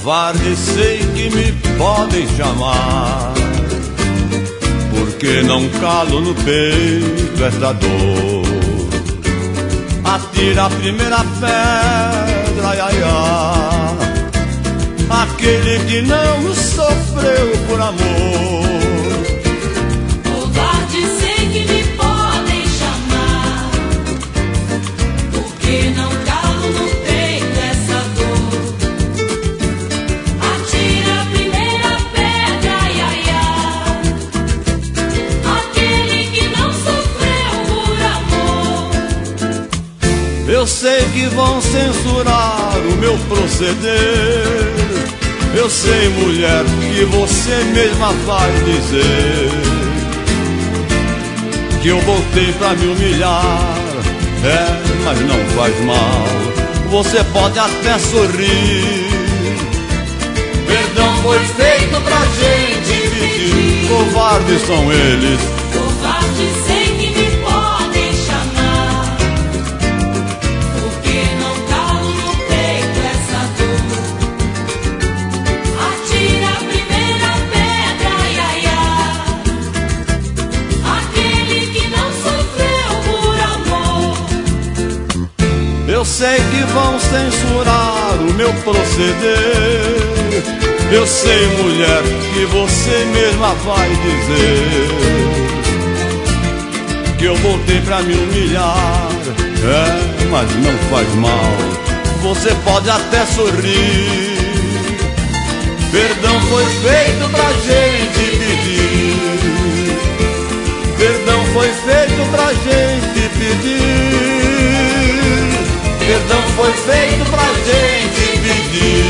Covarde sei que me podem chamar, porque não calo no peito esta dor. Atira a primeira pedra, ai, ai, ai, aquele que não sofreu por amor. Covarde sei que me podem chamar, porque não calo no peito essa dor. Atira a primeira pedra, ai, ai, ai, aquele que não sofreu por amor. Eu sei que vão censurar o meu proceder. Eu sei, mulher, que você mesma vai dizer que eu voltei pra me humilhar. É, mas não faz mal, você pode até sorrir. Perdão foi feito pra gente pedir. Covardes são eles. Covarde sei que me podem chamar, porque não calo no peito essa dor. Atira a primeira pedra, ai, ai, ai, aquele que não sofreu por amor. Eu sei que vão censurar o meu proceder. Eu sei, mulher, que você mesma vai dizer que eu voltei pra me humilhar. É, mas não faz mal, você pode até sorrir. Perdão foi feito pra gente pedir. Perdão foi feito pra gente pedir. Perdão foi feito pra gente pedir.